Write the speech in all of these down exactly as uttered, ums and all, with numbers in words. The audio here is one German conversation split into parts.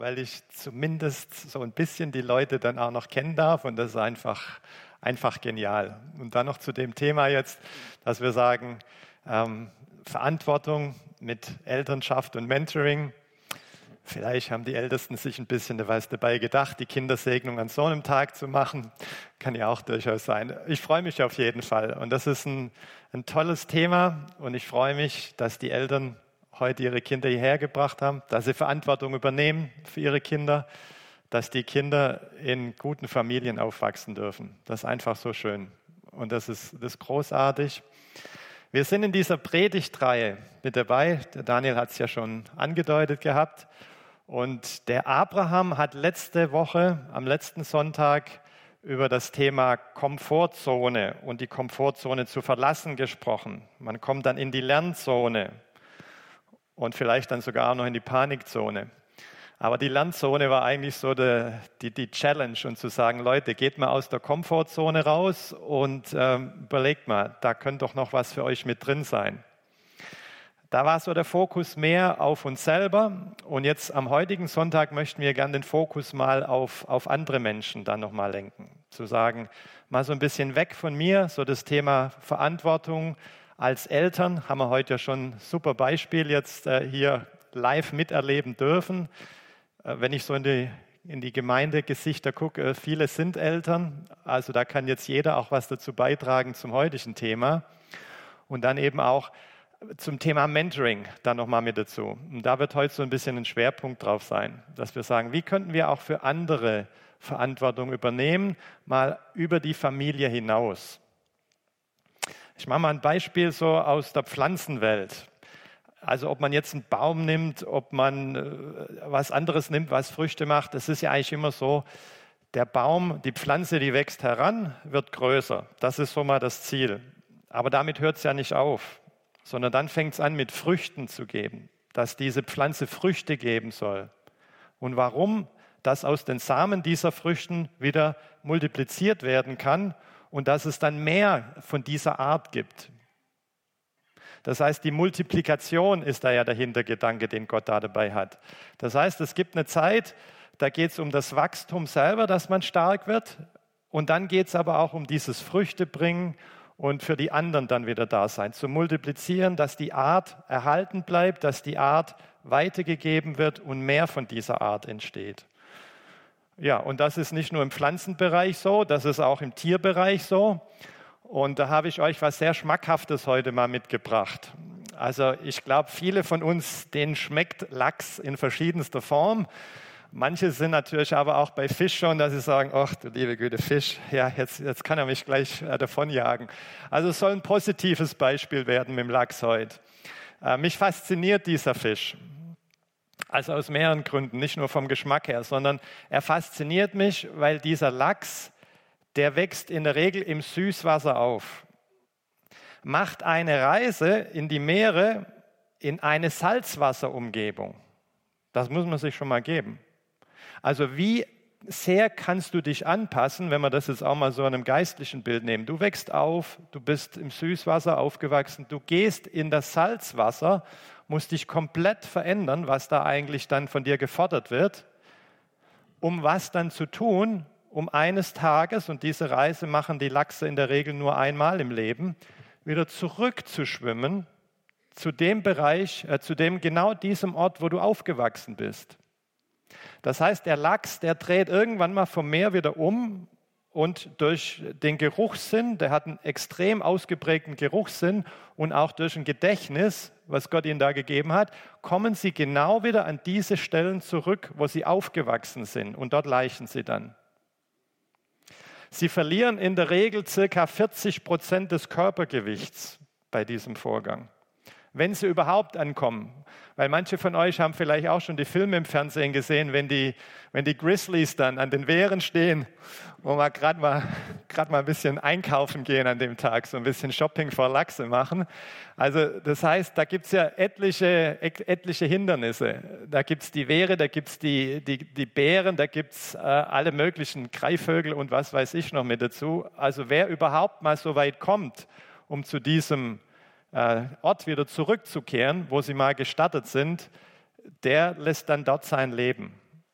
weil ich zumindest so ein bisschen die Leute dann auch noch kennen darf und das ist einfach, einfach genial. Und dann noch zu dem Thema jetzt, dass wir sagen, ähm, Verantwortung mit Elternschaft und Mentoring. Vielleicht haben die Ältesten sich ein bisschen was dabei gedacht, die Kindersegnung an so einem Tag zu machen. Kann ja auch durchaus sein. Ich freue mich auf jeden Fall. Und das ist ein, ein tolles Thema. Und ich freue mich, dass die Eltern heute ihre Kinder hierher gebracht haben, dass sie Verantwortung übernehmen für ihre Kinder, dass die Kinder in guten Familien aufwachsen dürfen. Das ist einfach so schön. Und das ist, das ist großartig. Wir sind in dieser Predigtreihe mit dabei. Der Daniel hat es ja schon angedeutet gehabt. Und der Abraham hat letzte Woche, am letzten Sonntag, über das Thema Komfortzone und die Komfortzone zu verlassen gesprochen. Man kommt dann in die Lernzone und vielleicht dann sogar noch in die Panikzone. Aber die Lernzone war eigentlich so die, die, die Challenge und zu sagen, Leute, geht mal aus der Komfortzone raus und ähm, überlegt mal, da könnte doch noch was für euch mit drin sein. Da war so der Fokus mehr auf uns selber und jetzt am heutigen Sonntag möchten wir gerne den Fokus mal auf, auf andere Menschen dann nochmal lenken. Zu sagen, mal so ein bisschen weg von mir, so das Thema Verantwortung als Eltern, haben wir heute ja schon ein super Beispiel jetzt äh, hier live miterleben dürfen. Äh, wenn ich so in die, in die Gemeindegesichter gucke, äh, viele sind Eltern, also da kann jetzt jeder auch was dazu beitragen zum heutigen Thema. Und dann eben auch zum Thema Mentoring dann nochmal mit dazu. Und da wird heute so ein bisschen ein Schwerpunkt drauf sein, dass wir sagen, wie könnten wir auch für andere Verantwortung übernehmen, mal über die Familie hinaus. Ich mache mal ein Beispiel so aus der Pflanzenwelt. Also ob man jetzt einen Baum nimmt, ob man äh, was anderes nimmt, was Früchte macht, das ist ja eigentlich immer so, der Baum, die Pflanze, die wächst heran, wird größer. Das ist so mal das Ziel. Aber damit hört es ja nicht auf, sondern dann fängt es an, mit Früchten zu geben, dass diese Pflanze Früchte geben soll. Und warum? Dass aus den Samen dieser Früchten wieder multipliziert werden kann und dass es dann mehr von dieser Art gibt. Das heißt, die Multiplikation ist da ja der Hintergedanke, den Gott da dabei hat. Das heißt, es gibt eine Zeit, da geht es um das Wachstum selber, dass man stark wird. Und dann geht es aber auch um dieses Früchtebringen und für die anderen dann wieder da sein. Zu multiplizieren, dass die Art erhalten bleibt, dass die Art weitergegeben wird und mehr von dieser Art entsteht. Ja, und das ist nicht nur im Pflanzenbereich so, das ist auch im Tierbereich so. Und da habe ich euch was sehr Schmackhaftes heute mal mitgebracht. Also ich glaube, viele von uns, denen schmeckt Lachs in verschiedenster Form. Manche sind natürlich aber auch bei Fisch schon, dass sie sagen, ach du liebe Güte, Fisch, ja, jetzt, jetzt kann er mich gleich äh, davonjagen. Also es soll ein positives Beispiel werden mit dem Lachs heute. Äh, mich fasziniert dieser Fisch. Also aus mehreren Gründen, nicht nur vom Geschmack her, sondern er fasziniert mich, weil dieser Lachs, der wächst in der Regel im Süßwasser auf, macht eine Reise in die Meere in eine Salzwasserumgebung. Das muss man sich schon mal geben. Also wie sehr kannst du dich anpassen, wenn wir das jetzt auch mal so in einem geistlichen Bild nehmen. Du wächst auf, du bist im Süßwasser aufgewachsen, du gehst in das Salzwasser, musst dich komplett verändern, was da eigentlich dann von dir gefordert wird, um was dann zu tun, um eines Tages, und diese Reise machen die Lachse in der Regel nur einmal im Leben, wieder zurückzuschwimmen zu dem Bereich, äh, zu dem genau diesem Ort, wo du aufgewachsen bist. Das heißt, der Lachs, der dreht irgendwann mal vom Meer wieder um und durch den Geruchssinn, der hat einen extrem ausgeprägten Geruchssinn und auch durch ein Gedächtnis, was Gott ihnen da gegeben hat, kommen sie genau wieder an diese Stellen zurück, wo sie aufgewachsen sind und dort laichen sie dann. Sie verlieren in der Regel ca. vierzig Prozent des Körpergewichts bei diesem Vorgang, wenn sie überhaupt ankommen. Weil manche von euch haben vielleicht auch schon die Filme im Fernsehen gesehen, wenn die, wenn die Grizzlies dann an den Wehren stehen, wo wir gerade mal, gerade mal ein bisschen einkaufen gehen an dem Tag, so ein bisschen Shopping vor Lachse machen. Also das heißt, da gibt es ja etliche, etliche Hindernisse. Da gibt es die Wehre, da gibt es die, die, die Bären, da gibt es äh, alle möglichen Greifvögel und was weiß ich noch mit dazu. Also wer überhaupt mal so weit kommt, um zu diesem Ort wieder zurückzukehren, wo sie mal gestartet sind, der lässt dann dort sein Leben.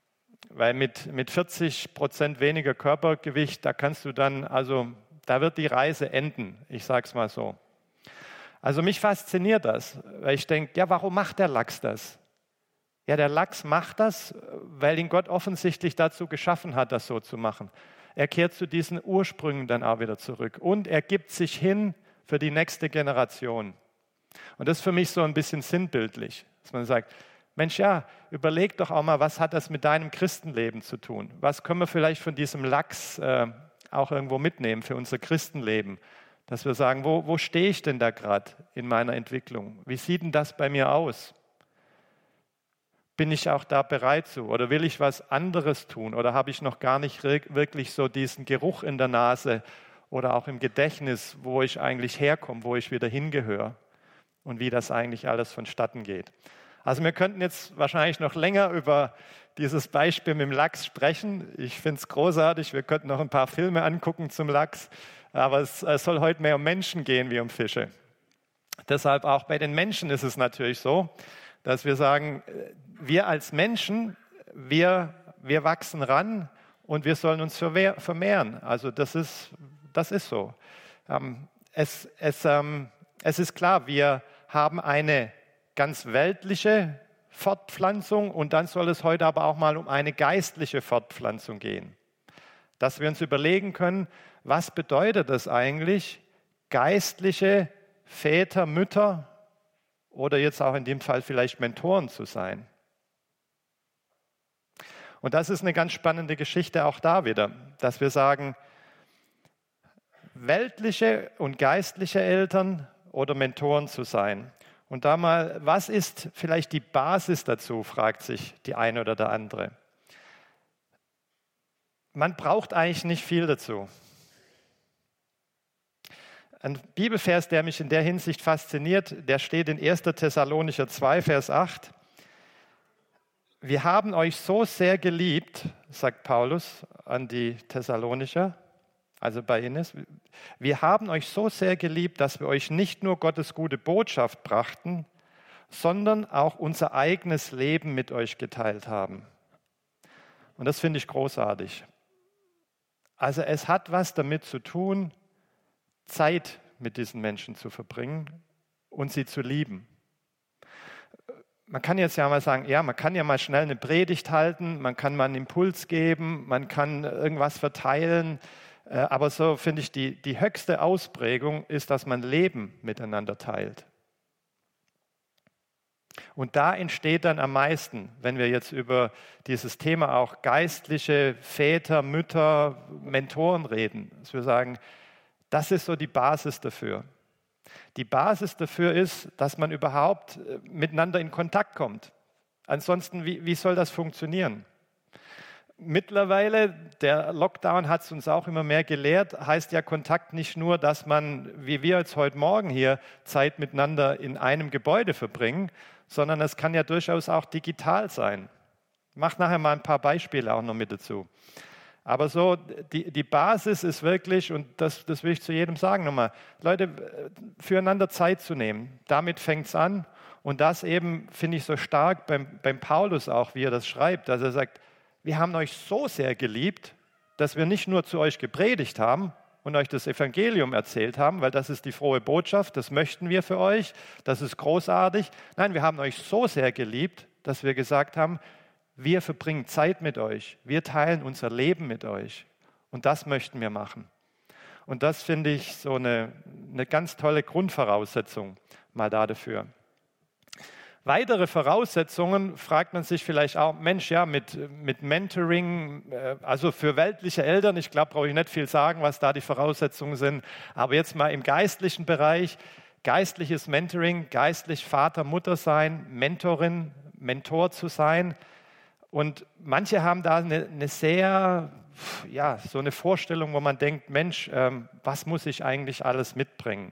Weil mit, mit vierzig Prozent weniger Körpergewicht, da kannst du dann, also da wird die Reise enden, ich sage es mal so. Also mich fasziniert das, weil ich denke, ja, warum macht der Lachs das? Ja, der Lachs macht das, weil ihn Gott offensichtlich dazu geschaffen hat, das so zu machen. Er kehrt zu diesen Ursprüngen dann auch wieder zurück und er gibt sich hin für die nächste Generation. Und das ist für mich so ein bisschen sinnbildlich, dass man sagt, Mensch, ja, überleg doch auch mal, was hat das mit deinem Christenleben zu tun? Was können wir vielleicht von diesem Lachs äh, auch irgendwo mitnehmen für unser Christenleben? Dass wir sagen, wo, wo stehe ich denn da gerade in meiner Entwicklung? Wie sieht denn das bei mir aus? Bin ich auch da bereit zu? Oder will ich was anderes tun? Oder habe ich noch gar nicht wirklich so diesen Geruch in der Nase oder auch im Gedächtnis, wo ich eigentlich herkomme, wo ich wieder hingehöre und wie das eigentlich alles vonstatten geht? Also wir könnten jetzt wahrscheinlich noch länger über dieses Beispiel mit dem Lachs sprechen. Ich finde es großartig. Wir könnten noch ein paar Filme angucken zum Lachs. Aber es, es soll heute mehr um Menschen gehen wie um Fische. Deshalb auch bei den Menschen ist es natürlich so, dass wir sagen, wir als Menschen, wir, wir wachsen ran und wir sollen uns vermehren. Also das ist, das ist so. Ähm, es, es, ähm, es ist klar, wir haben eine ganz weltliche Fortpflanzung und dann soll es heute aber auch mal um eine geistliche Fortpflanzung gehen. Dass wir uns überlegen können, was bedeutet das eigentlich, geistliche Väter, Mütter oder jetzt auch in dem Fall vielleicht Mentoren zu sein. Und das ist eine ganz spannende Geschichte auch da wieder, dass wir sagen, weltliche und geistliche Eltern oder Mentoren zu sein. Und da mal, was ist vielleicht die Basis dazu, fragt sich die eine oder der andere. Man braucht eigentlich nicht viel dazu. Ein Bibelvers, der mich in der Hinsicht fasziniert, der steht in erster Thessalonicher zwei, Vers acht. Wir haben euch so sehr geliebt, sagt Paulus an die Thessalonicher, also bei Ines, wir haben euch so sehr geliebt, dass wir euch nicht nur Gottes gute Botschaft brachten, sondern auch unser eigenes Leben mit euch geteilt haben. Und das finde ich großartig. Also es hat was damit zu tun, Zeit mit diesen Menschen zu verbringen und sie zu lieben. Man kann jetzt ja mal sagen, ja, man kann ja mal schnell eine Predigt halten, man kann mal einen Impuls geben, man kann irgendwas verteilen, aber so finde ich, die, die höchste Ausprägung ist, dass man Leben miteinander teilt. Und da entsteht dann am meisten, wenn wir jetzt über dieses Thema auch geistliche Väter, Mütter, Mentoren reden, dass wir sagen, das ist so die Basis dafür. Die Basis dafür ist, dass man überhaupt miteinander in Kontakt kommt. Ansonsten, wie, wie soll das funktionieren? Mittlerweile, der Lockdown hat es uns auch immer mehr gelehrt, heißt ja Kontakt nicht nur, dass man, wie wir jetzt heute Morgen hier, Zeit miteinander in einem Gebäude verbringen, sondern es kann ja durchaus auch digital sein. Ich mache nachher mal ein paar Beispiele auch noch mit dazu. Aber so, die, die Basis ist wirklich, und das, das will ich zu jedem sagen nochmal, Leute, füreinander Zeit zu nehmen. Damit fängt es an. Und das eben finde ich so stark beim, beim Paulus auch, wie er das schreibt, dass er sagt, wir haben euch so sehr geliebt, dass wir nicht nur zu euch gepredigt haben und euch das Evangelium erzählt haben, weil das ist die frohe Botschaft, das möchten wir für euch, das ist großartig. Nein, wir haben euch so sehr geliebt, dass wir gesagt haben, wir verbringen Zeit mit euch, wir teilen unser Leben mit euch und das möchten wir machen. Und das finde ich so eine, eine ganz tolle Grundvoraussetzung mal da dafür. Weitere Voraussetzungen fragt man sich vielleicht auch, Mensch, ja, mit, mit Mentoring, also für weltliche Eltern, ich glaube, brauche ich nicht viel sagen, was da die Voraussetzungen sind, aber jetzt mal im geistlichen Bereich, geistliches Mentoring, geistlich Vater, Mutter sein, Mentorin, Mentor zu sein. Und manche haben da eine, eine sehr, ja, so eine Vorstellung, wo man denkt, Mensch, ähm, was muss ich eigentlich alles mitbringen?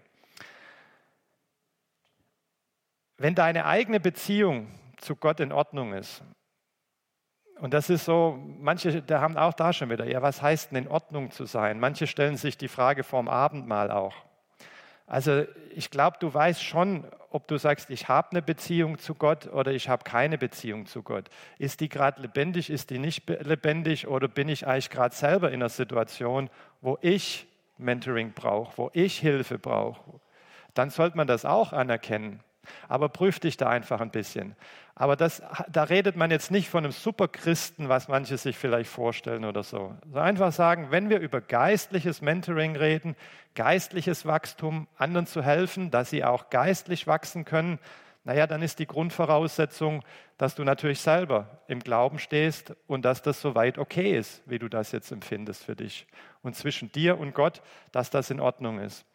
Wenn deine eigene Beziehung zu Gott in Ordnung ist, und das ist so, manche da haben auch da schon wieder, ja, was heißt denn in Ordnung zu sein? Manche stellen sich die Frage vorm Abendmahl auch. Also ich glaube, du weißt schon, ob du sagst, ich habe eine Beziehung zu Gott oder ich habe keine Beziehung zu Gott. Ist die gerade lebendig, ist die nicht lebendig oder bin ich eigentlich gerade selber in einer Situation, wo ich Mentoring brauche, wo ich Hilfe brauche? Dann sollte man das auch anerkennen. Aber prüf dich da einfach ein bisschen. Aber das, da redet man jetzt nicht von einem Superchristen, was manche sich vielleicht vorstellen oder so. Also einfach sagen, wenn wir über geistliches Mentoring reden, geistliches Wachstum, anderen zu helfen, dass sie auch geistlich wachsen können, naja, dann ist die Grundvoraussetzung, dass du natürlich selber im Glauben stehst und dass das soweit okay ist, wie du das jetzt empfindest für dich. Und zwischen dir und Gott, dass das in Ordnung ist.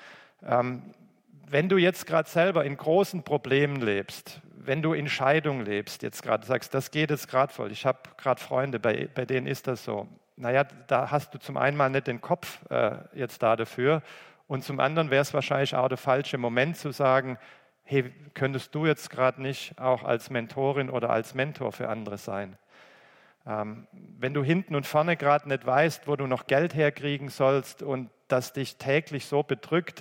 Ähm, Wenn du jetzt gerade selber in großen Problemen lebst, wenn du in Scheidung lebst, jetzt gerade sagst, das geht jetzt gerade voll, ich habe gerade Freunde, bei, bei denen ist das so. Naja, da hast du zum einen mal nicht den Kopf äh, jetzt da dafür und zum anderen wäre es wahrscheinlich auch der falsche Moment zu sagen, hey, könntest du jetzt gerade nicht auch als Mentorin oder als Mentor für andere sein? Ähm, wenn du hinten und vorne gerade nicht weißt, wo du noch Geld herkriegen sollst und das dich täglich so bedrückt,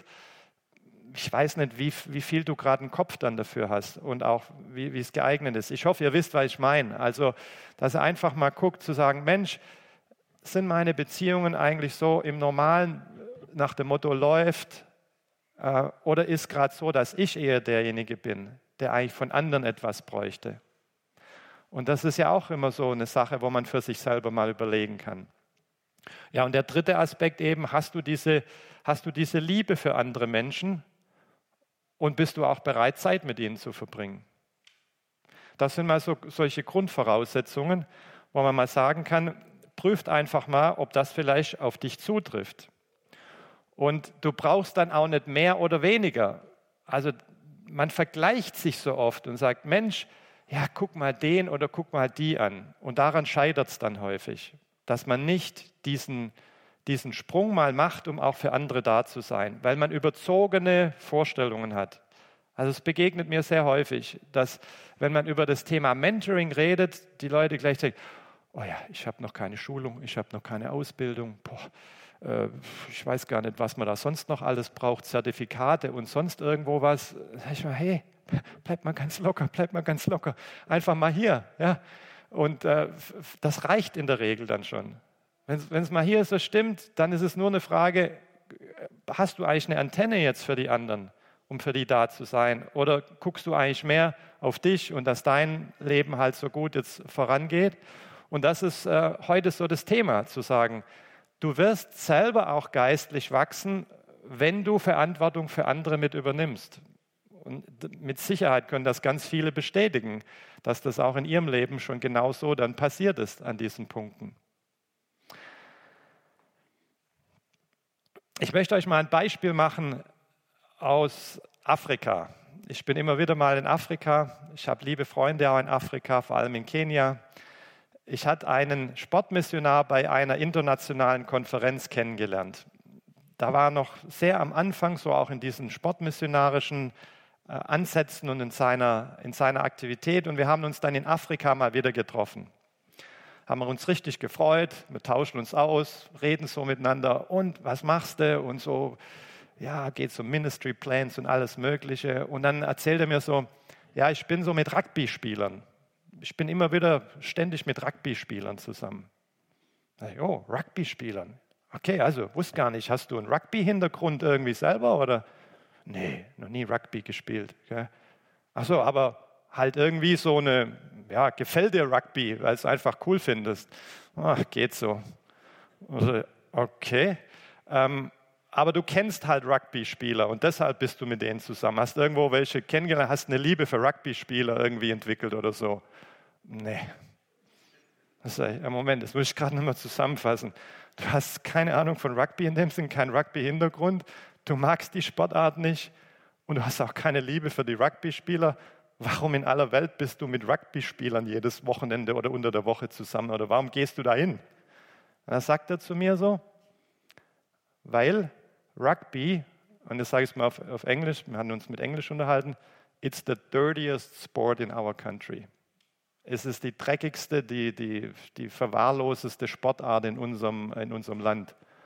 ich weiß nicht, wie, wie viel du gerade einen Kopf dann dafür hast und auch wie, wie es geeignet ist. Ich hoffe, ihr wisst, was ich meine. Also, dass ihr einfach mal guckt, zu sagen, Mensch, sind meine Beziehungen eigentlich so im Normalen nach dem Motto läuft äh, oder ist gerade so, dass ich eher derjenige bin, der eigentlich von anderen etwas bräuchte? Und das ist ja auch immer so eine Sache, wo man für sich selber mal überlegen kann. Ja, und der dritte Aspekt eben, hast du diese, hast du diese Liebe für andere Menschen? Und bist du auch bereit, Zeit mit ihnen zu verbringen? Das sind mal so, solche Grundvoraussetzungen, wo man mal sagen kann, prüft einfach mal, ob das vielleicht auf dich zutrifft. Und du brauchst dann auch nicht mehr oder weniger. Also man vergleicht sich so oft und sagt, Mensch, ja, guck mal den oder guck mal die an. Und daran scheitert es dann häufig, dass man nicht diesen diesen Sprung mal macht, um auch für andere da zu sein, weil man überzogene Vorstellungen hat. Also es begegnet mir sehr häufig, dass wenn man über das Thema Mentoring redet, die Leute gleich sagen, oh ja, ich habe noch keine Schulung, ich habe noch keine Ausbildung, boah, äh, ich weiß gar nicht, was man da sonst noch alles braucht, Zertifikate und sonst irgendwo was. Da sag ich mal, hey, bleib mal ganz locker, bleib mal ganz locker, einfach mal hier. Ja? Und äh, das reicht in der Regel dann schon. Wenn es mal hier so stimmt, dann ist es nur eine Frage, hast du eigentlich eine Antenne jetzt für die anderen, um für die da zu sein? Oder guckst du eigentlich mehr auf dich und dass dein Leben halt so gut jetzt vorangeht? Und das ist äh, heute so das Thema, zu sagen, du wirst selber auch geistlich wachsen, wenn du Verantwortung für andere mit übernimmst. Und mit Sicherheit können das ganz viele bestätigen, dass das auch in ihrem Leben schon genau so dann passiert ist an diesen Punkten. Ich möchte euch mal ein Beispiel machen aus Afrika. Ich bin immer wieder mal in Afrika. Ich habe liebe Freunde auch in Afrika, vor allem in Kenia. Ich hatte einen Sportmissionar bei einer internationalen Konferenz kennengelernt. Da war noch sehr am Anfang, so auch in diesen sportmissionarischen äh, Ansätzen und in seiner, in seiner Aktivität. Und wir haben uns dann in Afrika mal wieder getroffen. Haben wir uns richtig gefreut, wir tauschen uns aus, reden so miteinander und was machst du und so, ja, geht es um Ministry Plans und alles Mögliche. Und dann erzählt er mir so, ja, ich bin so mit Rugby-Spielern. Ich bin immer wieder ständig mit Rugby-Spielern zusammen. Oh, Rugby-Spielern. Okay, also, wusste gar nicht, hast du einen Rugby-Hintergrund irgendwie selber oder? Nee, noch nie Rugby gespielt. Okay. Ach so, aber halt irgendwie so eine, ja, gefällt dir Rugby, weil du es einfach cool findest. Ach, geht so. Also, okay. Ähm, aber du kennst halt Rugby-Spieler und deshalb bist du mit denen zusammen. Hast irgendwo welche kennengelernt, hast eine Liebe für Rugby-Spieler irgendwie entwickelt oder so? Nee. Das ist, ja, Moment, das muss ich gerade nochmal zusammenfassen. Du hast keine Ahnung von Rugby in dem Sinn, keinen Rugby-Hintergrund. Du magst die Sportart nicht und du hast auch keine Liebe für die Rugby-Spieler. Warum in aller Welt bist du mit Rugby-Spielern jedes Wochenende oder unter der Woche zusammen? Oder warum gehst du da hin? Da sagt er zu mir so, weil Rugby, und das sage ich mal auf, auf Englisch, wir haben uns mit Englisch unterhalten, it's the dirtiest sport in our country. Es ist die dreckigste, die, die, die verwahrloseste Sportart in unserem, in unserem Land.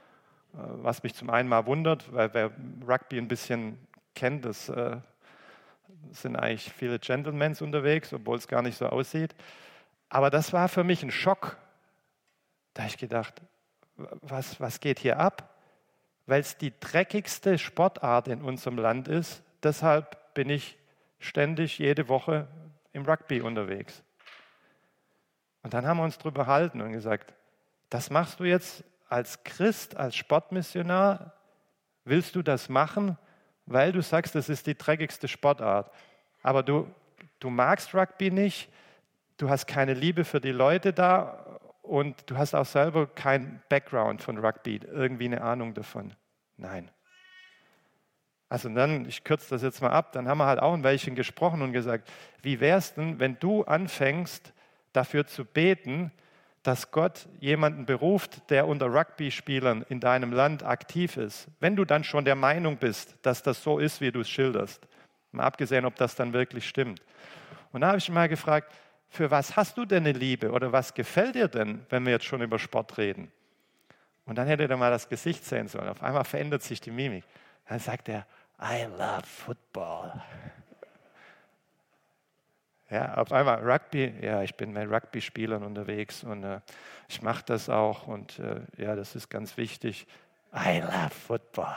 was mich zum einen mal wundert, weil wer Rugby ein bisschen kennt, das äh, sind eigentlich viele Gentlemen unterwegs, obwohl es gar nicht so aussieht. Aber das war für mich ein Schock. Da habe ich gedacht, was, was geht hier ab? Weil es die dreckigste Sportart in unserem Land ist. Deshalb bin ich ständig jede Woche im Rugby unterwegs. Und dann haben wir uns darüber gehalten und gesagt, das machst du jetzt als Christ, als Sportmissionar? Willst du das machen, weil du sagst, das ist die dreckigste Sportart? Aber du, du magst Rugby nicht, du hast keine Liebe für die Leute da und du hast auch selber keinen Background von Rugby, irgendwie eine Ahnung davon. Nein. Also dann, ich kürze das jetzt mal ab, dann haben wir halt auch ein Weilchen gesprochen und gesagt, wie wär's denn, wenn du anfängst, dafür zu beten, dass Gott jemanden beruft, der unter Rugby-Spielern in deinem Land aktiv ist. Wenn du dann schon der Meinung bist, dass das so ist, wie du es schilderst. Mal abgesehen, ob das dann wirklich stimmt. Und da habe ich mal gefragt, für was hast du denn eine Liebe oder was gefällt dir denn, wenn wir jetzt schon über Sport reden? Und dann hätte er mal das Gesicht sehen sollen. Auf einmal verändert sich die Mimik. Dann sagt er, I love football. Ja, auf einmal Rugby, ja, ich bin mit Rugby-Spielern unterwegs und äh, ich mache das auch und äh, ja, das ist ganz wichtig. I love football.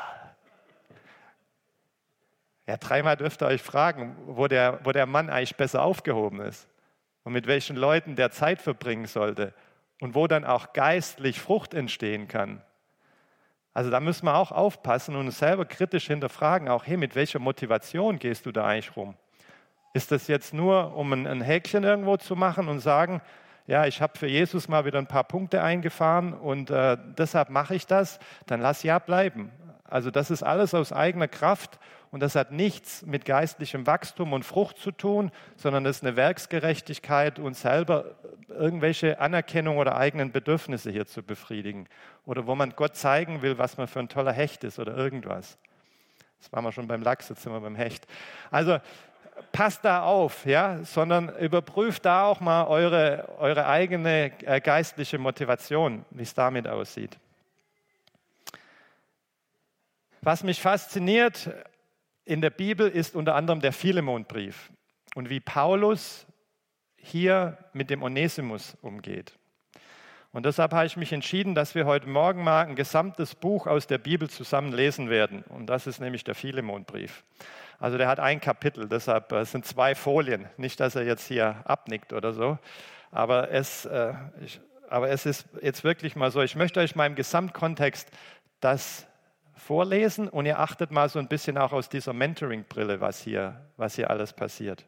Ja, dreimal dürft ihr euch fragen, wo der, wo der Mann eigentlich besser aufgehoben ist und mit welchen Leuten der Zeit verbringen sollte und wo dann auch geistlich Frucht entstehen kann. Also da müssen wir auch aufpassen und uns selber kritisch hinterfragen, auch hey, mit welcher Motivation gehst du da eigentlich rum? Ist das jetzt nur, um ein, ein Häkchen irgendwo zu machen und sagen, ja, ich habe für Jesus mal wieder ein paar Punkte eingefahren und äh, deshalb mache ich das, dann lass ja bleiben. Also das ist alles aus eigener Kraft und das hat nichts mit geistlichem Wachstum und Frucht zu tun, sondern das ist eine Werksgerechtigkeit, uns selber irgendwelche Anerkennung oder eigenen Bedürfnisse hier zu befriedigen. Oder wo man Gott zeigen will, was man für ein toller Hecht ist oder irgendwas. Das waren wir schon beim Lachs, jetzt sind wir beim Hecht. Also passt da auf, ja, sondern überprüft da auch mal eure, eure eigene äh, geistliche Motivation, wie es damit aussieht. Was mich fasziniert in der Bibel ist unter anderem der Philemonbrief und wie Paulus hier mit dem Onesimus umgeht. Und deshalb habe ich mich entschieden, dass wir heute Morgen mal ein gesamtes Buch aus der Bibel zusammen lesen werden. Und das ist nämlich der Philemonbrief. Also der hat ein Kapitel, deshalb äh, sind zwei Folien. Nicht, dass er jetzt hier abnickt oder so. Aber es, äh, ich, aber es ist jetzt wirklich mal so, ich möchte euch mal im Gesamtkontext das vorlesen und ihr achtet mal so ein bisschen auch aus dieser Mentoring-Brille, was hier, was hier alles passiert.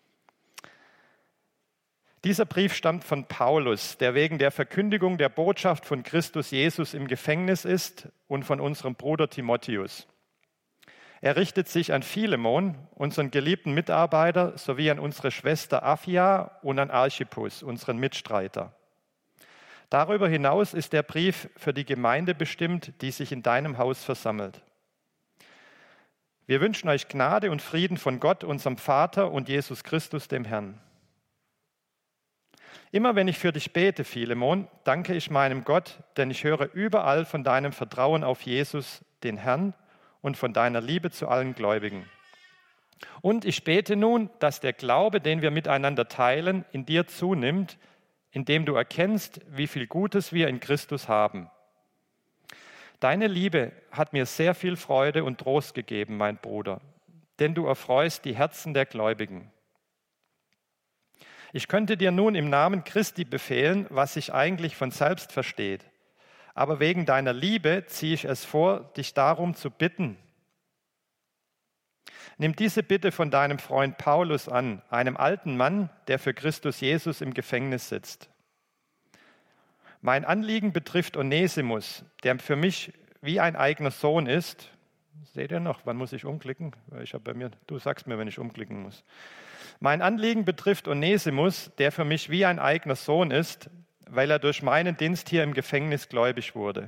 Dieser Brief stammt von Paulus, der wegen der Verkündigung der Botschaft von Christus Jesus im Gefängnis ist und von unserem Bruder Timotheus. Er richtet sich an Philemon, unseren geliebten Mitarbeiter, sowie an unsere Schwester Aphia und an Archippus, unseren Mitstreiter. Darüber hinaus ist der Brief für die Gemeinde bestimmt, die sich in deinem Haus versammelt. Wir wünschen euch Gnade und Frieden von Gott, unserem Vater und Jesus Christus, dem Herrn. Immer wenn ich für dich bete, Philemon, danke ich meinem Gott, denn ich höre überall von deinem Vertrauen auf Jesus, den Herrn, und von deiner Liebe zu allen Gläubigen. Und ich bete nun, dass der Glaube, den wir miteinander teilen, in dir zunimmt, indem du erkennst, wie viel Gutes wir in Christus haben. Deine Liebe hat mir sehr viel Freude und Trost gegeben, mein Bruder, denn du erfreust die Herzen der Gläubigen. Ich könnte dir nun im Namen Christi befehlen, was sich eigentlich von selbst versteht. Aber wegen deiner Liebe ziehe ich es vor, dich darum zu bitten. Nimm diese Bitte von deinem Freund Paulus an, einem alten Mann, der für Christus Jesus im Gefängnis sitzt. Mein Anliegen betrifft Onesimus, der für mich wie ein eigener Sohn ist. Seht ihr noch, wann muss ich umklicken? Ich habe bei mir, du sagst mir, wenn ich umklicken muss. Mein Anliegen betrifft Onesimus, der für mich wie ein eigener Sohn ist, weil er durch meinen Dienst hier im Gefängnis gläubig wurde.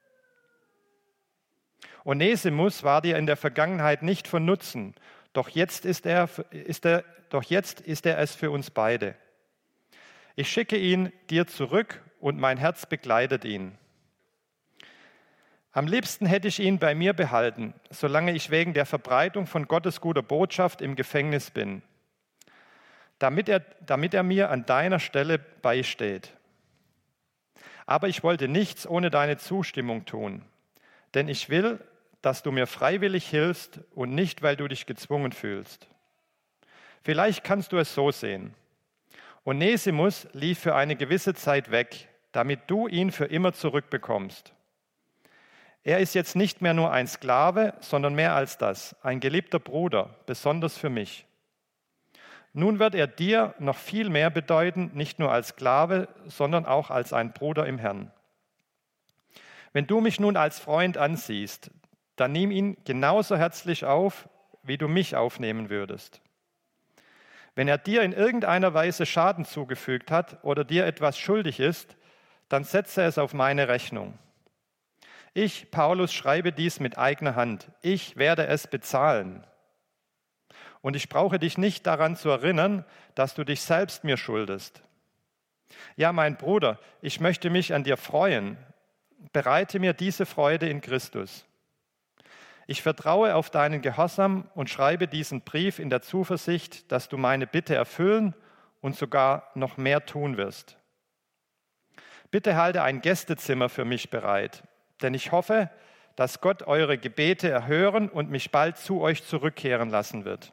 Onesimus war dir in der Vergangenheit nicht von Nutzen, doch jetzt ist er, ist er, doch jetzt ist er es für uns beide. Ich schicke ihn dir zurück und mein Herz begleitet ihn. Am liebsten hätte ich ihn bei mir behalten, solange ich wegen der Verbreitung von Gottes guter Botschaft im Gefängnis bin, damit er, damit er mir an deiner Stelle beisteht. Aber ich wollte nichts ohne deine Zustimmung tun, denn ich will, dass du mir freiwillig hilfst und nicht, weil du dich gezwungen fühlst. Vielleicht kannst du es so sehen. Onesimus lief für eine gewisse Zeit weg, damit du ihn für immer zurückbekommst. Er ist jetzt nicht mehr nur ein Sklave, sondern mehr als das, ein geliebter Bruder, besonders für mich. Nun wird er dir noch viel mehr bedeuten, nicht nur als Sklave, sondern auch als ein Bruder im Herrn. Wenn du mich nun als Freund ansiehst, dann nimm ihn genauso herzlich auf, wie du mich aufnehmen würdest. Wenn er dir in irgendeiner Weise Schaden zugefügt hat oder dir etwas schuldig ist, dann setze es auf meine Rechnung. Ich, Paulus, schreibe dies mit eigener Hand. Ich werde es bezahlen. Und ich brauche dich nicht daran zu erinnern, dass du dich selbst mir schuldest. Ja, mein Bruder, ich möchte mich an dir freuen. Bereite mir diese Freude in Christus. Ich vertraue auf deinen Gehorsam und schreibe diesen Brief in der Zuversicht, dass du meine Bitte erfüllen und sogar noch mehr tun wirst. Bitte halte ein Gästezimmer für mich bereit, denn ich hoffe, dass Gott eure Gebete erhören und mich bald zu euch zurückkehren lassen wird.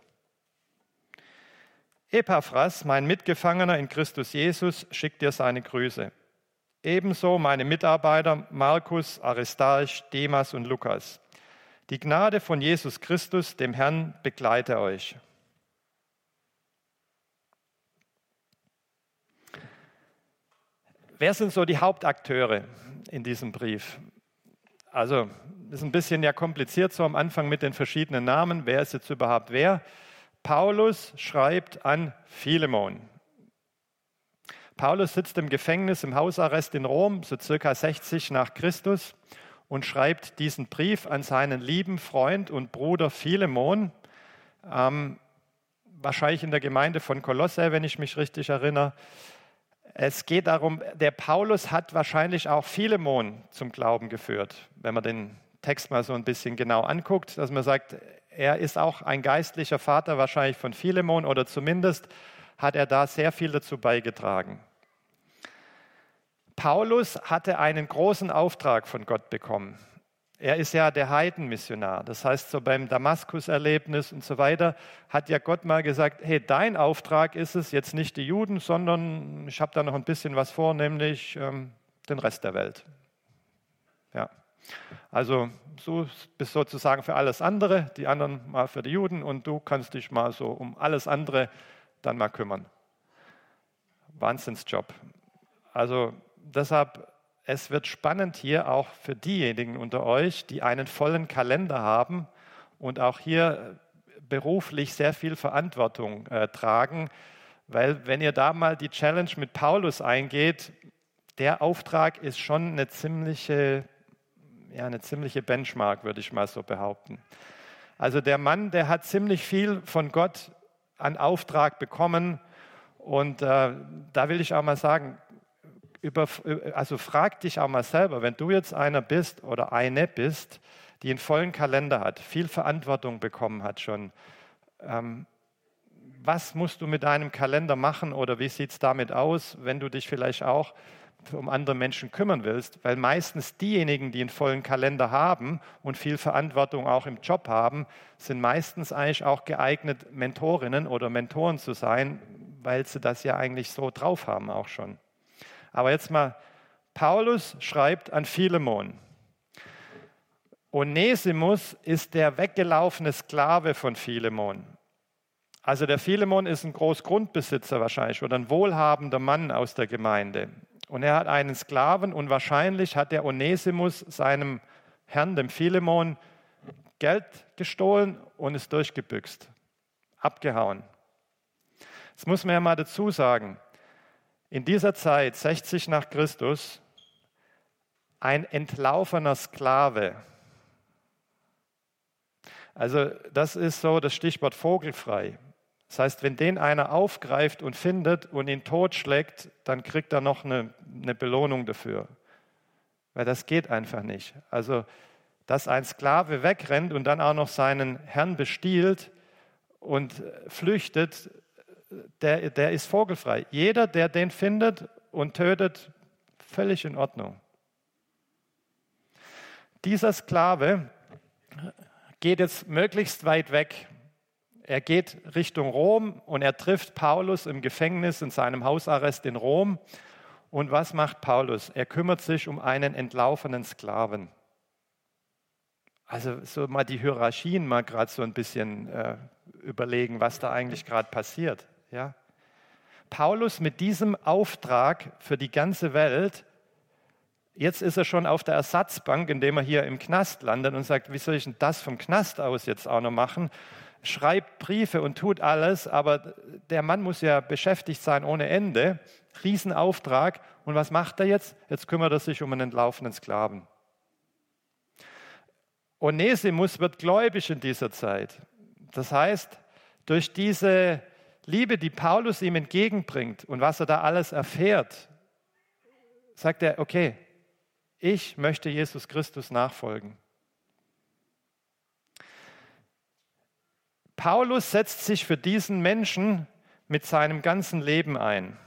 Epaphras, mein Mitgefangener in Christus Jesus, schickt dir seine Grüße. Ebenso meine Mitarbeiter Markus, Aristarch, Demas und Lukas. Die Gnade von Jesus Christus, dem Herrn, begleite euch. Wer sind so die Hauptakteure in diesem Brief? Also, ist ein bisschen ja kompliziert so am Anfang mit den verschiedenen Namen. Wer ist jetzt überhaupt wer? Paulus schreibt an Philemon. Paulus sitzt im Gefängnis, im Hausarrest in Rom, so circa sechzig nach Christus, und schreibt diesen Brief an seinen lieben Freund und Bruder Philemon, ähm, wahrscheinlich in der Gemeinde von Kolosse, wenn ich mich richtig erinnere. Es geht darum, der Paulus hat wahrscheinlich auch Philemon zum Glauben geführt, wenn man den Text mal so ein bisschen genau anguckt, dass man sagt, er ist auch ein geistlicher Vater wahrscheinlich von Philemon oder zumindest hat er da sehr viel dazu beigetragen. Paulus hatte einen großen Auftrag von Gott bekommen. Er ist ja der Heidenmissionar. Das heißt, so beim Damaskus-Erlebnis und so weiter hat ja Gott mal gesagt, hey, dein Auftrag ist es, jetzt nicht die Juden, sondern ich habe da noch ein bisschen was vor, nämlich ähm, den Rest der Welt. Ja. Also du bist sozusagen für alles andere, die anderen mal für die Juden und du kannst dich mal so um alles andere dann mal kümmern. Wahnsinnsjob. Also deshalb, es wird spannend hier auch für diejenigen unter euch, die einen vollen Kalender haben und auch hier beruflich sehr viel Verantwortung äh, tragen, weil wenn ihr da mal die Challenge mit Paulus eingeht, der Auftrag ist schon eine ziemliche, ja, eine ziemliche Benchmark, würde ich mal so behaupten. Also der Mann, der hat ziemlich viel von Gott an Auftrag bekommen und äh, da will ich auch mal sagen, Über, also frag dich auch mal selber, wenn du jetzt einer bist oder eine bist, die einen vollen Kalender hat, viel Verantwortung bekommen hat schon, ähm, was musst du mit deinem Kalender machen oder wie sieht es damit aus, wenn du dich vielleicht auch um andere Menschen kümmern willst? Weil meistens diejenigen, die einen vollen Kalender haben und viel Verantwortung auch im Job haben, sind meistens eigentlich auch geeignet, Mentorinnen oder Mentoren zu sein, weil sie das ja eigentlich so drauf haben auch schon. Aber jetzt mal, Paulus schreibt an Philemon. Onesimus ist der weggelaufene Sklave von Philemon. Also der Philemon ist ein Großgrundbesitzer wahrscheinlich oder ein wohlhabender Mann aus der Gemeinde. Und er hat einen Sklaven und wahrscheinlich hat der Onesimus seinem Herrn, dem Philemon, Geld gestohlen und ist durchgebüxt, abgehauen. Das muss man ja mal dazu sagen. In dieser Zeit, sechzig nach Christus, ein entlaufener Sklave. Also das ist so das Stichwort vogelfrei. Das heißt, wenn den einer aufgreift und findet und ihn totschlägt, dann kriegt er noch eine, eine Belohnung dafür. Weil das geht einfach nicht. Also dass ein Sklave wegrennt und dann auch noch seinen Herrn bestiehlt und flüchtet, der, der ist vogelfrei. Jeder, der den findet und tötet, völlig in Ordnung. Dieser Sklave geht jetzt möglichst weit weg. Er geht Richtung Rom und er trifft Paulus im Gefängnis in seinem Hausarrest in Rom. Und was macht Paulus? Er kümmert sich um einen entlaufenen Sklaven. Also so mal die Hierarchien mal gerade so ein bisschen äh, überlegen, was da eigentlich gerade passiert. Ja? Paulus mit diesem Auftrag für die ganze Welt, jetzt ist er schon auf der Ersatzbank, indem er hier im Knast landet und sagt, wie soll ich denn das vom Knast aus jetzt auch noch machen? Schreibt Briefe und tut alles, aber der Mann muss ja beschäftigt sein ohne Ende. Riesenauftrag. Und was macht er jetzt? Jetzt kümmert er sich um einen entlaufenen Sklaven. Onesimus wird gläubig in dieser Zeit. Das heißt, durch diese Liebe, die Paulus ihm entgegenbringt und was er da alles erfährt, sagt er, okay, ich möchte Jesus Christus nachfolgen. Paulus setzt sich für diesen Menschen mit seinem ganzen Leben ein.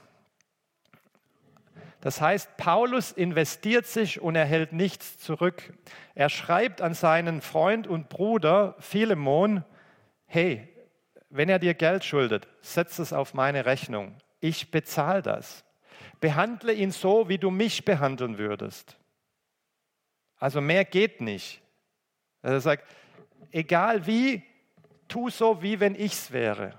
Das heißt, Paulus investiert sich und er hält nichts zurück. Er schreibt an seinen Freund und Bruder Philemon, hey, wenn er dir Geld schuldet, setz es auf meine Rechnung. Ich bezahle das. Behandle ihn so, wie du mich behandeln würdest. Also mehr geht nicht. Er sagt, egal wie, tu so, wie wenn ich's wäre.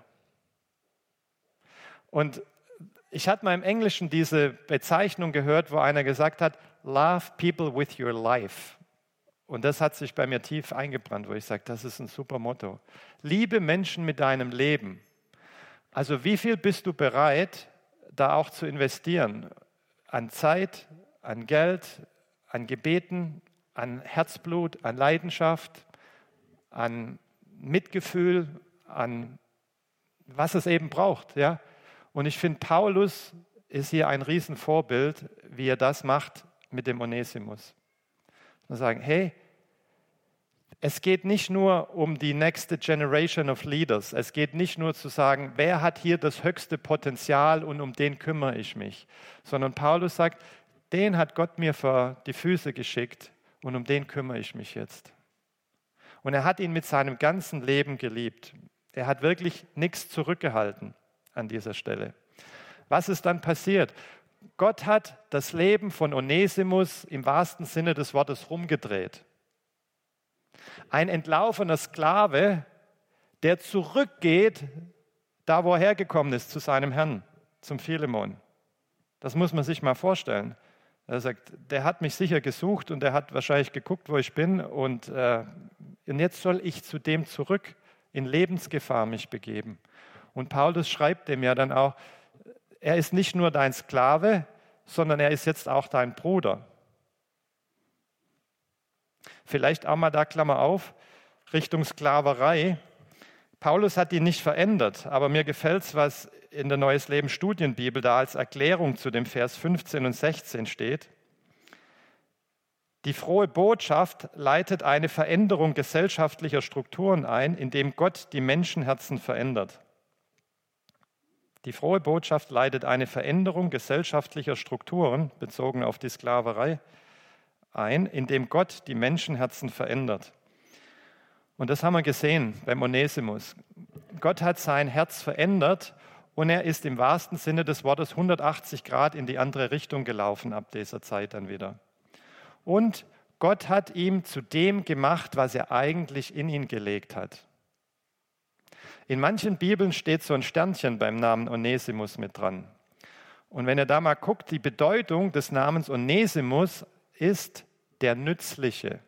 Und ich hatte mal im Englischen diese Bezeichnung gehört, wo einer gesagt hat, love people with your life. Und das hat sich bei mir tief eingebrannt, wo ich sage, das ist ein super Motto. Liebe Menschen mit deinem Leben. Also wie viel bist du bereit, da auch zu investieren? An Zeit, an Geld, an Gebeten, an Herzblut, an Leidenschaft, an Mitgefühl, an was es eben braucht, ja? Und ich finde, Paulus ist hier ein Riesenvorbild, wie er das macht mit dem Onesimus. Und sagen, hey, es geht nicht nur um die nächste Generation of Leaders. Es geht nicht nur zu sagen, wer hat hier das höchste Potenzial und um den kümmere ich mich. Sondern Paulus sagt, den hat Gott mir vor die Füße geschickt und um den kümmere ich mich jetzt. Und er hat ihn mit seinem ganzen Leben geliebt. Er hat wirklich nichts zurückgehalten an dieser Stelle. Was ist dann passiert? Gott hat das Leben von Onesimus im wahrsten Sinne des Wortes rumgedreht. Ein entlaufener Sklave, der zurückgeht, da wo er hergekommen ist, zu seinem Herrn, zum Philemon. Das muss man sich mal vorstellen. Er sagt, der hat mich sicher gesucht und der hat wahrscheinlich geguckt, wo ich bin und, äh, und jetzt soll ich zu dem zurück in Lebensgefahr mich begeben. Und Paulus schreibt dem ja dann auch, er ist nicht nur dein Sklave, sondern er ist jetzt auch dein Bruder. Vielleicht auch mal da Klammer auf, Richtung Sklaverei. Paulus hat ihn nicht verändert, aber mir gefällt es, was in der Neues Leben Studienbibel da als Erklärung zu dem Vers fünfzehn und sechzehn steht. Die frohe Botschaft leitet eine Veränderung gesellschaftlicher Strukturen ein, indem Gott die Menschenherzen verändert. Die frohe Botschaft leitet eine Veränderung gesellschaftlicher Strukturen, bezogen auf die Sklaverei, ein, indem Gott die Menschenherzen verändert. Und das haben wir gesehen beim Onesimus. Gott hat sein Herz verändert und er ist im wahrsten Sinne des Wortes hundertachtzig Grad in die andere Richtung gelaufen ab dieser Zeit dann wieder. Und Gott hat ihm zu dem gemacht, was er eigentlich in ihn gelegt hat. In manchen Bibeln steht so ein Sternchen beim Namen Onesimus mit dran. Und wenn ihr da mal guckt, die Bedeutung des Namens Onesimus ist der Nützliche.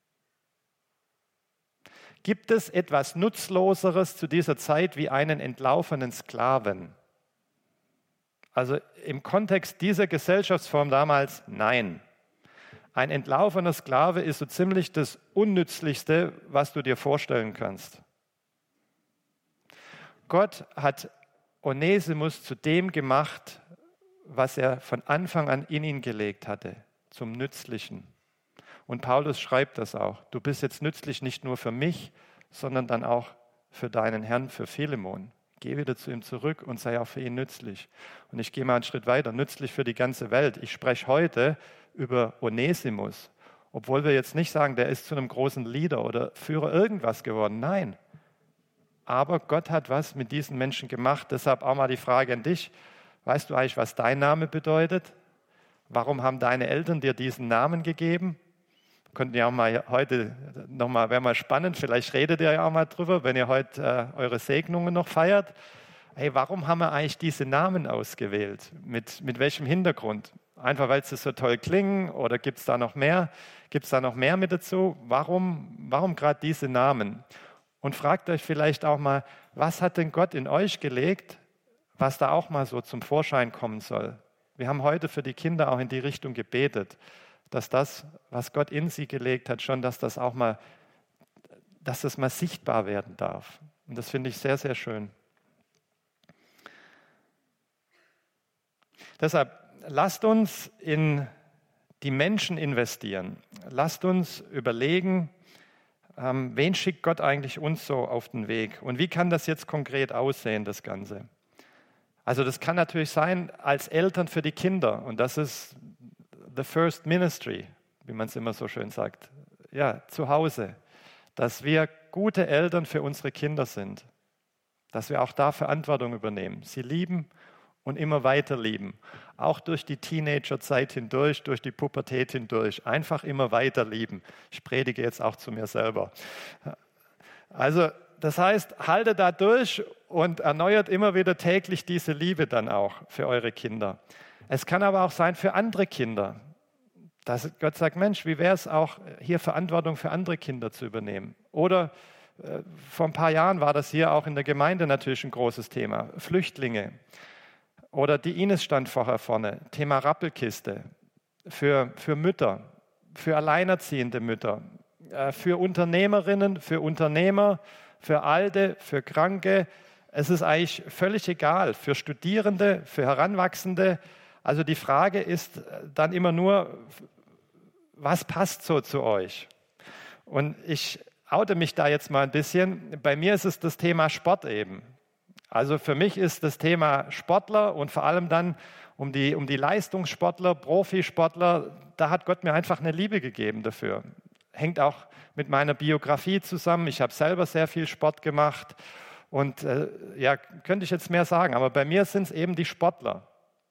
Gibt es etwas Nutzloseres zu dieser Zeit wie einen entlaufenen Sklaven? Also im Kontext dieser Gesellschaftsform damals, nein. Ein entlaufener Sklave ist so ziemlich das Unnützlichste, was du dir vorstellen kannst. Gott hat Onesimus zu dem gemacht, was er von Anfang an in ihn gelegt hatte, zum Nützlichen. Und Paulus schreibt das auch. Du bist jetzt nützlich nicht nur für mich, sondern dann auch für deinen Herrn, für Philemon. Geh wieder zu ihm zurück und sei auch für ihn nützlich. Und ich gehe mal einen Schritt weiter, nützlich für die ganze Welt. Ich spreche heute über Onesimus, obwohl wir jetzt nicht sagen, der ist zu einem großen Leader oder Führer irgendwas geworden. Nein, aber Gott hat was mit diesen Menschen gemacht. Deshalb auch mal die Frage an dich. Weißt du eigentlich, was dein Name bedeutet? Warum haben deine Eltern dir diesen Namen gegeben? Könnten ja auch mal heute nochmal, wäre mal spannend, vielleicht redet ihr ja auch mal drüber, wenn ihr heute äh, eure Segnungen noch feiert. Hey, warum haben wir eigentlich diese Namen ausgewählt? Mit, mit welchem Hintergrund? Einfach, weil sie so toll klingen oder gibt es da noch mehr? Gibt es da noch mehr mit dazu? Warum, warum gerade diese Namen? Und fragt euch vielleicht auch mal, was hat denn Gott in euch gelegt, was da auch mal so zum Vorschein kommen soll? Wir haben heute für die Kinder auch in die Richtung gebetet, dass das, was Gott in sie gelegt hat, schon, dass das auch mal, dass das mal sichtbar werden darf. Und das finde ich sehr, sehr schön. Deshalb, lasst uns in die Menschen investieren. Lasst uns überlegen, ähm, wen schickt Gott eigentlich uns so auf den Weg? Und wie kann das jetzt konkret aussehen, das Ganze? Also das kann natürlich sein als Eltern für die Kinder. Und das ist the first ministry, wie man es immer so schön sagt. Ja, zu Hause. Dass wir gute Eltern für unsere Kinder sind. Dass wir auch da Verantwortung übernehmen. Sie lieben und immer weiter lieben. Auch durch die Teenagerzeit hindurch, durch die Pubertät hindurch. Einfach immer weiter lieben. Ich predige jetzt auch zu mir selber. Also das heißt, haltet da durch und erneuert immer wieder täglich diese Liebe dann auch für eure Kinder. Es kann aber auch sein für andere Kinder, dass Gott sagt, Mensch, wie wäre es auch, hier Verantwortung für andere Kinder zu übernehmen? Oder äh, vor ein paar Jahren war das hier auch in der Gemeinde natürlich ein großes Thema. Flüchtlinge. Oder die Ines stand vorher vorne, Thema Rappelkiste. Für, für Mütter, für alleinerziehende Mütter, äh, für Unternehmerinnen, für Unternehmer, für Alte, für Kranke. Es ist eigentlich völlig egal. Für Studierende, für Heranwachsende. Also die Frage ist dann immer nur, was passt so zu euch? Und ich oute mich da jetzt mal ein bisschen. Bei mir ist es das Thema Sport eben. Also für mich ist das Thema Sportler und vor allem dann um die, um die Leistungssportler, Profisportler, da hat Gott mir einfach eine Liebe gegeben dafür. Hängt auch mit meiner Biografie zusammen. Ich habe selber sehr viel Sport gemacht und äh, ja, könnte ich jetzt mehr sagen, aber bei mir sind es eben die Sportler.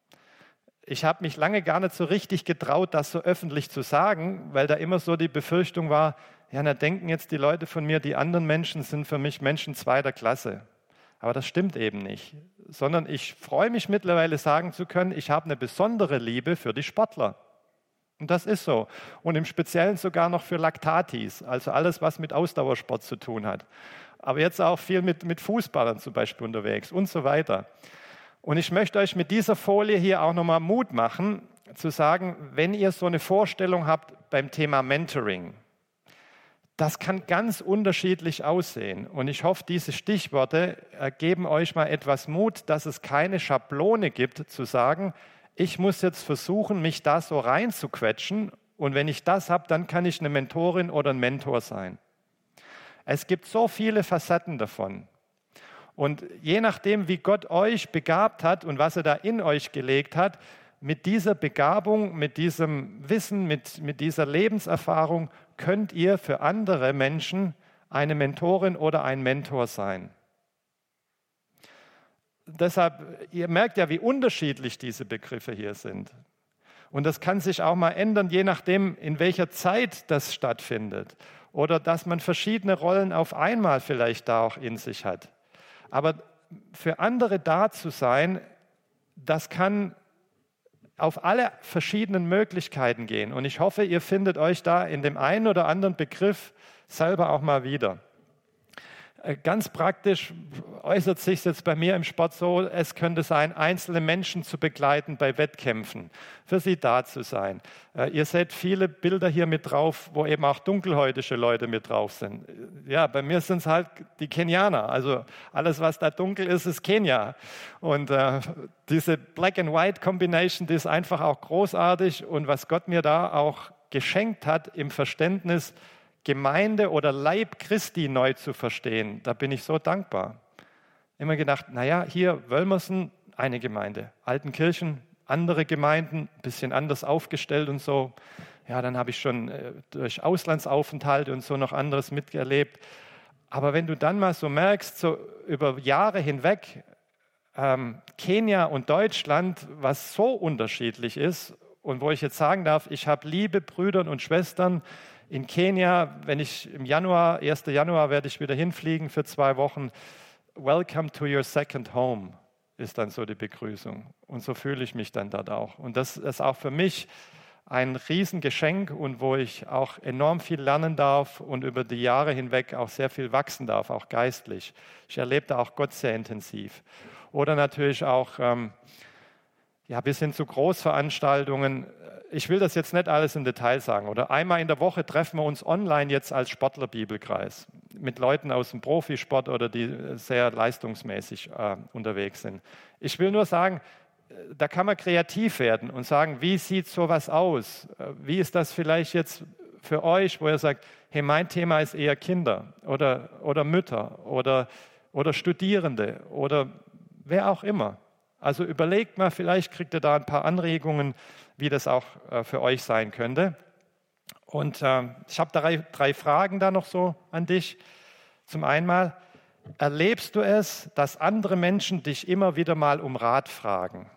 Ich habe mich lange gar nicht so richtig getraut, das so öffentlich zu sagen, weil da immer so die Befürchtung war, ja, na denken jetzt die Leute von mir, die anderen Menschen sind für mich Menschen zweiter Klasse. Aber das stimmt eben nicht, sondern ich freue mich mittlerweile sagen zu können, ich habe eine besondere Liebe für die Sportler. Und das ist so. Und im Speziellen sogar noch für Lactatis, also alles, was mit Ausdauersport zu tun hat. Aber jetzt auch viel mit, mit Fußballern zum Beispiel unterwegs und so weiter. Und ich möchte euch mit dieser Folie hier auch nochmal Mut machen, zu sagen, wenn ihr so eine Vorstellung habt beim Thema Mentoring, das kann ganz unterschiedlich aussehen. Und ich hoffe, diese Stichworte geben euch mal etwas Mut, dass es keine Schablone gibt, zu sagen, ich muss jetzt versuchen, mich da so reinzuquetschen und wenn ich das habe, dann kann ich eine Mentorin oder ein Mentor sein. Es gibt so viele Facetten davon. Und je nachdem, wie Gott euch begabt hat und was er da in euch gelegt hat, mit dieser Begabung, mit diesem Wissen, mit, mit dieser Lebenserfahrung könnt ihr für andere Menschen eine Mentorin oder ein Mentor sein. Deshalb, ihr merkt ja, wie unterschiedlich diese Begriffe hier sind. Und das kann sich auch mal ändern, je nachdem, in welcher Zeit das stattfindet. Oder dass man verschiedene Rollen auf einmal vielleicht da auch in sich hat. Aber für andere da zu sein, das kann auf alle verschiedenen Möglichkeiten gehen. Und ich hoffe, ihr findet euch da in dem einen oder anderen Begriff selber auch mal wieder. Ganz praktisch äußert sich jetzt bei mir im Sport so, es könnte sein, einzelne Menschen zu begleiten bei Wettkämpfen, für sie da zu sein. Ihr seht viele Bilder hier mit drauf, wo eben auch dunkelhäutige Leute mit drauf sind. Ja, bei mir sind es halt die Kenianer, also alles, was da dunkel ist, ist Kenia. Und äh, diese Black-and-White-Combination, die ist einfach auch großartig und was Gott mir da auch geschenkt hat im Verständnis, Gemeinde oder Leib Christi neu zu verstehen, da bin ich so dankbar. Immer gedacht, naja, hier Wölmersen, eine Gemeinde, Altenkirchen, andere Gemeinden, ein bisschen anders aufgestellt und so. Ja, dann habe ich schon äh, durch Auslandsaufenthalte und so noch anderes miterlebt. Aber wenn du dann mal so merkst, so über Jahre hinweg, ähm, Kenia und Deutschland, was so unterschiedlich ist und wo ich jetzt sagen darf, ich habe liebe Brüder und Schwestern, in Kenia, wenn ich im Januar, ersten Januar werde ich wieder hinfliegen für zwei Wochen. Welcome to your second home ist dann so die Begrüßung. Und so fühle ich mich dann dort auch. Und das ist auch für mich ein Riesengeschenk und wo ich auch enorm viel lernen darf und über die Jahre hinweg auch sehr viel wachsen darf, auch geistlich. Ich erlebe da auch Gott sehr intensiv. Oder natürlich auch ähm, ja, bis hin zu Großveranstaltungen. Ich will das jetzt nicht alles im Detail sagen. Oder einmal in der Woche treffen wir uns online jetzt als Sportler-Bibelkreis mit Leuten aus dem Profisport oder die sehr leistungsmäßig äh, unterwegs sind. Ich will nur sagen, da kann man kreativ werden und sagen, wie sieht sowas aus? Wie ist das vielleicht jetzt für euch, wo ihr sagt, hey, mein Thema ist eher Kinder oder, oder Mütter oder, oder Studierende oder wer auch immer. Also überlegt mal, vielleicht kriegt ihr da ein paar Anregungen, wie das auch äh, für euch sein könnte. Und äh, ich habe drei, drei Fragen da noch so an dich. Zum einen mal, erlebst du es, dass andere Menschen dich immer wieder mal um Rat fragen?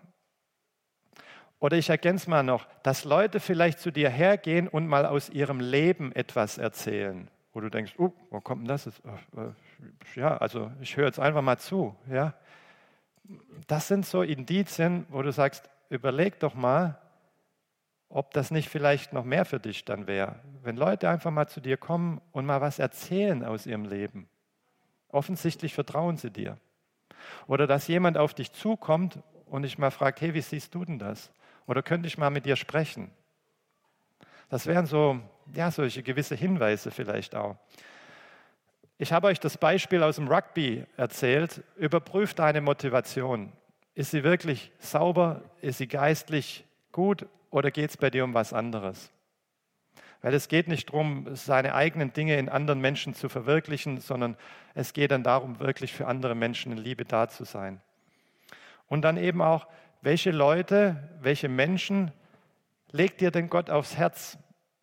Oder ich ergänze mal noch, dass Leute vielleicht zu dir hergehen und mal aus ihrem Leben etwas erzählen, wo du denkst, oh, wo kommt denn das jetzt? Ja, also ich höre jetzt einfach mal zu. Ja. Das sind so Indizien, wo du sagst, überleg doch mal, ob das nicht vielleicht noch mehr für dich dann wäre. Wenn Leute einfach mal zu dir kommen und mal was erzählen aus ihrem Leben. Offensichtlich vertrauen sie dir. Oder dass jemand auf dich zukommt und dich mal fragt, hey, wie siehst du denn das? Oder könnte ich mal mit dir sprechen? Das wären so, ja, solche gewisse Hinweise vielleicht auch. Ich habe euch das Beispiel aus dem Rugby erzählt. Überprüft deine Motivation. Ist sie wirklich sauber? Ist sie geistlich gut? Oder geht es bei dir um was anderes? Weil es geht nicht darum, seine eigenen Dinge in anderen Menschen zu verwirklichen, sondern es geht dann darum, wirklich für andere Menschen in Liebe da zu sein. Und dann eben auch, welche Leute, welche Menschen legt dir denn Gott aufs Herz?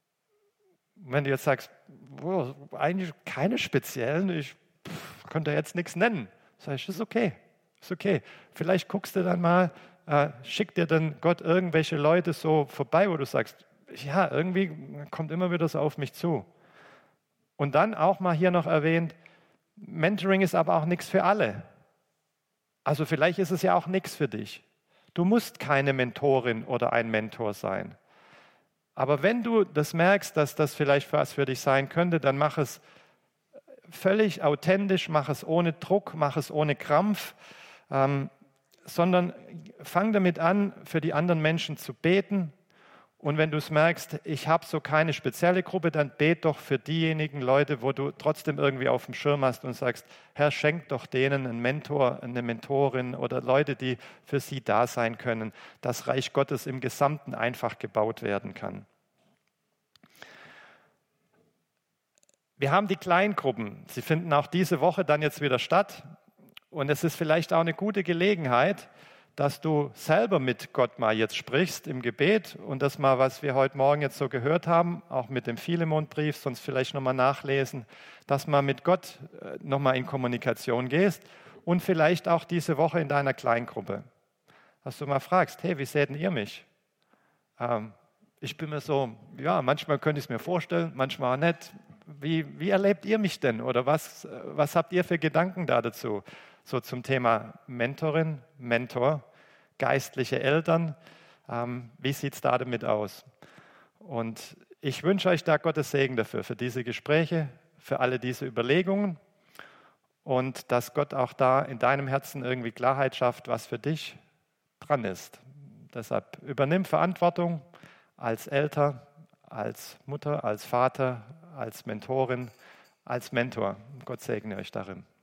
Wenn du jetzt sagst, oh, eigentlich keine speziellen, ich pff, könnte jetzt nichts nennen, sag ich, ist okay, ist okay. Vielleicht guckst du dann mal, äh, schickt dir dann Gott irgendwelche Leute so vorbei, wo du sagst, ja, irgendwie kommt immer wieder so auf mich zu. Und dann auch mal hier noch erwähnt, Mentoring ist aber auch nichts für alle. Also vielleicht ist es ja auch nichts für dich. Du musst keine Mentorin oder ein Mentor sein. Aber wenn du das merkst, dass das vielleicht was für dich sein könnte, dann mach es völlig authentisch, mach es ohne Druck, mach es ohne Krampf, ähm, sondern fang damit an, für die anderen Menschen zu beten. Und wenn du es merkst, ich habe so keine spezielle Gruppe, dann bet doch für diejenigen Leute, wo du trotzdem irgendwie auf dem Schirm hast und sagst, Herr, schenk doch denen einen Mentor, eine Mentorin oder Leute, die für sie da sein können, dass Reich Gottes im Gesamten einfach gebaut werden kann. Wir haben die Kleingruppen. Sie finden auch diese Woche dann jetzt wieder statt. Und es ist vielleicht auch eine gute Gelegenheit, dass du selber mit Gott mal jetzt sprichst im Gebet und das mal, was wir heute Morgen jetzt so gehört haben, auch mit dem Philemon-Brief, sonst vielleicht nochmal nachlesen, dass man mit Gott nochmal in Kommunikation gehst und vielleicht auch diese Woche in deiner Kleingruppe. Dass du mal fragst, hey, wie seht denn ihr mich? Ähm, ich bin mir so, ja, manchmal könnte ich es mir vorstellen, manchmal auch nicht. Wie, wie erlebt ihr mich denn? Oder was, was habt ihr für Gedanken da dazu? So zum Thema Mentorin, Mentor, geistliche Eltern. Ähm, wie sieht es da damit aus? Und ich wünsche euch da Gottes Segen dafür, für diese Gespräche, für alle diese Überlegungen. und dass Gott auch da in deinem Herzen irgendwie Klarheit schafft, was für dich dran ist. Deshalb übernimm Verantwortung als Eltern, als Mutter, als Vater, als Mentorin, als Mentor. Gott segne euch darin.